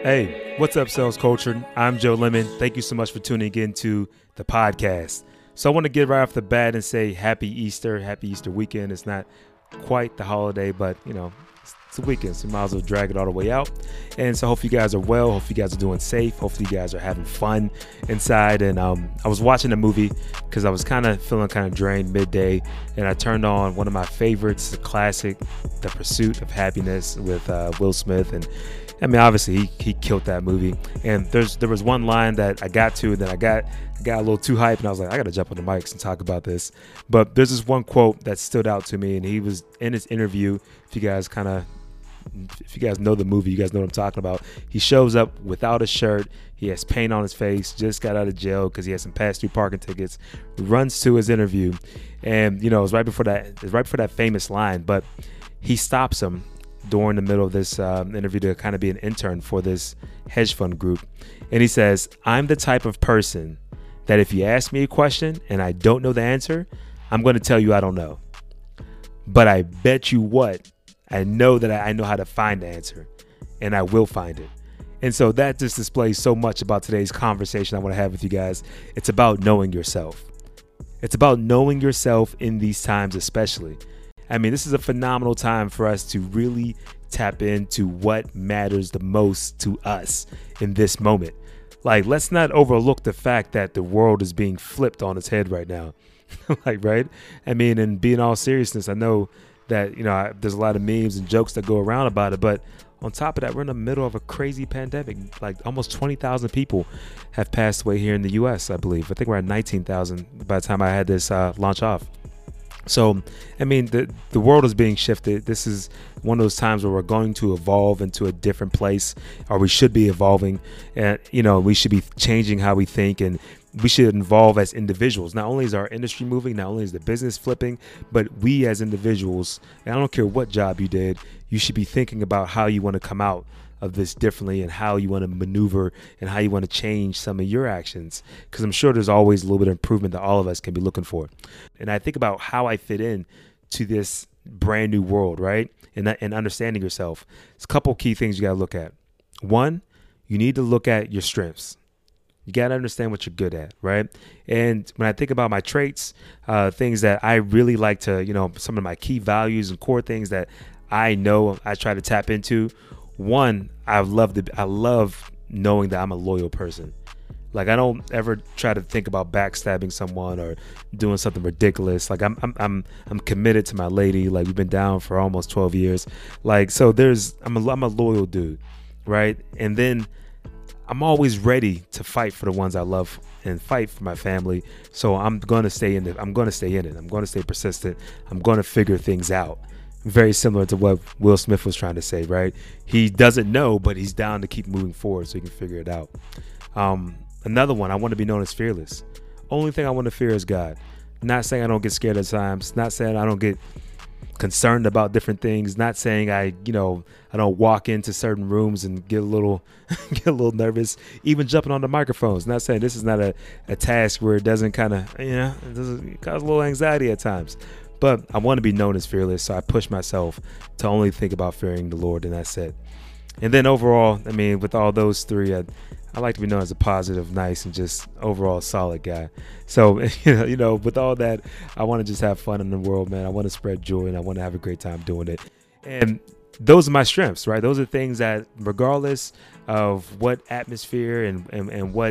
Hey, what's up, Sales Culture? I'm Joe Lemon. Thank you so much for tuning in to the podcast. So I want to get right off the bat and say happy Easter weekend. It's not quite the holiday, but it's a weekend, so you might as well drag it all the way out. And so hope you guys are well. Hope you guys are doing safe. Hopefully you guys are having fun inside. And I was watching a movie because I was feeling drained midday, and I turned on one of my favorites, the classic, The Pursuit of Happiness with Will Smith. And I mean, obviously he killed that movie. And there was one line that I got to, and then I got a little too hyped, and I was like, I got to jump on the mics and talk about this. But there's this one quote that stood out to me, and he was in his interview. If you guys know the movie, you guys know what I'm talking about. He shows up without a shirt. He has paint on his face, just got out of jail because he had some past due parking tickets. Runs to his interview, and it was right before that famous line. But he stops him during the middle of this interview to kind of be an intern for this hedge fund group. And he says, I'm the type of person that if you ask me a question and I don't know the answer, I'm going to tell you I don't know. But I bet you what, I know that I know how to find the answer, and I will find it. And so that just displays so much about today's conversation I want to have with you guys. It's about knowing yourself. It's about knowing yourself in these times especially. I mean, this is a phenomenal time for us to really tap into what matters the most to us in this moment. Like, let's not overlook the fact that the world is being flipped on its head right now. Right? I mean, in being all seriousness, I know that, there's a lot of memes and jokes that go around about it. But on top of that, we're in the middle of a crazy pandemic. Like almost 20,000 people have passed away here in the U.S., I believe. I think we're at 19,000 by the time I had this launch off. So, I mean, the world is being shifted. This is one of those times where we're going to evolve into a different place, or we should be evolving. And, we should be changing how we think, and we should evolve as individuals. Not only is our industry moving, not only is the business flipping, but we as individuals, and I don't care what job you did, you should be thinking about how you want to come out of this differently and how you want to maneuver and how you want to change some of your actions, because I'm sure there's always a little bit of improvement that all of us can be looking for. And I think about how I fit in to this brand new world, right? And understanding yourself. There's a couple key things you got to look at. One, you need to look at your strengths. You got to understand what you're good at, right? And when I think about my traits, things that I really like to, some of my key values and core things that I know I try to tap into. One, I love knowing that I'm a loyal person. Like, I don't ever try to think about backstabbing someone or doing something ridiculous. Like, I'm committed to my lady. Like, we've been down for almost 12 years. Like, so I'm a loyal dude, right? And then I'm always ready to fight for the ones I love and fight for my family. So I'm going to stay in it. I'm going to stay persistent. I'm going to figure things out. Very similar to what Will Smith was trying to say, right? He doesn't know, but he's down to keep moving forward so he can figure it out. Another one, I want to be known as fearless. Only thing I want to fear is God. Not saying I don't get scared at times. Not saying I don't get concerned about different things. Not saying I don't walk into certain rooms and get a little nervous. Even jumping on the microphones. Not saying this is not a task where it doesn't it doesn't cause a little anxiety at times. But I want to be known as fearless, so I push myself to only think about fearing the Lord, and that's it. And then overall, I mean, with all those three, I like to be known as a positive, nice, and just overall solid guy. So, with all that, I want to just have fun in the world, man. I want to spread joy, and I want to have a great time doing it. And those are my strengths, right? Those are things that, regardless of what atmosphere and what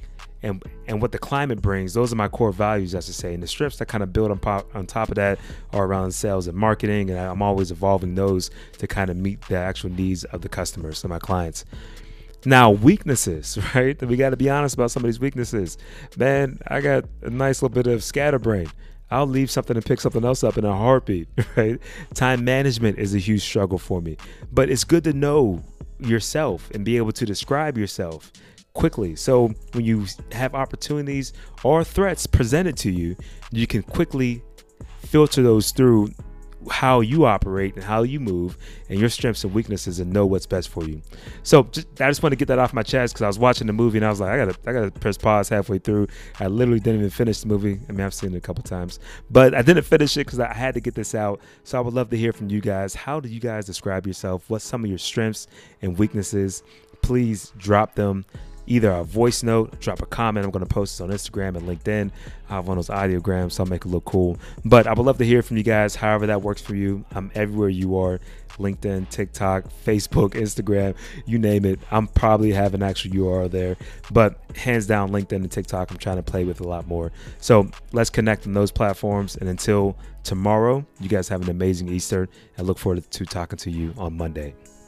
the climate brings, those are my core values, as to say. And the strengths that kind of build on top of that are around sales and marketing, and I'm always evolving those to kind of meet the actual needs of the customers, so my clients. Now, weaknesses, right? We got to be honest about some of these weaknesses. Man, I got a nice little bit of scatterbrain. I'll leave something and pick something else up in a heartbeat, right? Time management is a huge struggle for me, but it's good to know yourself and be able to describe yourself quickly. So when you have opportunities or threats presented to you, you can quickly filter those through how you operate and how you move and your strengths and weaknesses, and know what's best for you. So I just want to get that off my chest, because I was watching the movie and I was like, I gotta press pause halfway through. I literally didn't even finish the movie. I mean, I've seen it a couple times, but I didn't finish it because I had to get this out. So I would love to hear from you guys. How do you guys describe yourself? What's some of your strengths and weaknesses? please drop them either a voice note, drop a comment. I'm going to post this on Instagram and LinkedIn. I have one of those audiograms, so I'll make it look cool. But I would love to hear from you guys, however that works for you. I'm everywhere you are. LinkedIn, TikTok, Facebook, Instagram, you name it. I'm probably have an actual URL there. But hands down, LinkedIn and TikTok, I'm trying to play with a lot more. So let's connect on those platforms. And until tomorrow, you guys have an amazing Easter. I look forward to talking to you on Monday.